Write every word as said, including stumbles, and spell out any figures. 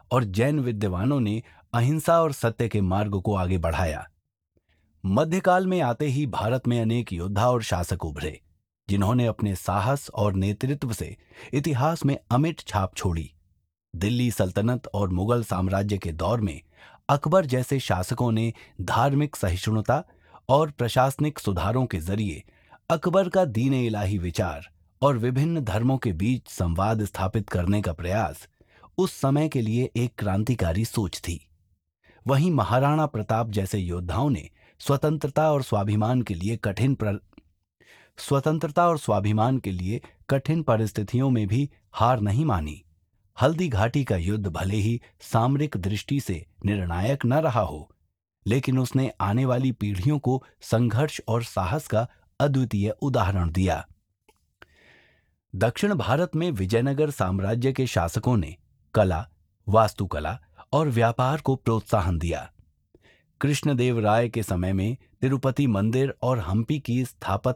और जैन विद्वानों ने अहिंसा और सत्य के मार्ग को आगे बढ़ाया। मध्यकाल में आते ही भारत में अनेक योद्धा और शासक उभरे, जिन्होंने अपने साहस और नेतृत्व से इतिहास में अमिट छाप छोड़ी। दिल्ली सल्तनत और मुगल साम्राज्य के दौर में अकबर जैसे शासकों ने धार्मिक सहिष्णुता और प्रशासनिक सुधारों के जरिए अकबर का दीन-ए इलाही विचार और विभिन्न धर्मों के बीच संवाद स्थापित करने का प्रयास उस समय के लिए एक क्रांतिकारी सोच थी। वहीं महाराणा प्रताप जैसे योद्धाओं ने स्वतंत्रता और स्वाभिमान के लिए कठिन प्र... स्वतंत्रता और स्वाभिमान के लिए कठिन परिस्थितियों में भी हार नहीं मानी। हल्दी घाटी का युद्ध भले ही सामरिक दृष्टि से निर्णायक न रहा हो, लेकिन उसने आने वाली पीढ़ियों को संघर्ष और साहस का अद्वितीय उदाहरण दिया। दक्षिण भारत में विजयनगर साम्राज्य के शासकों ने कला, वास्तुकला और व्यापार को प्रोत्साहन दिया। कृष्णदेव राय के समय में तिरुपति मंदिर और हम्पी की स्थापत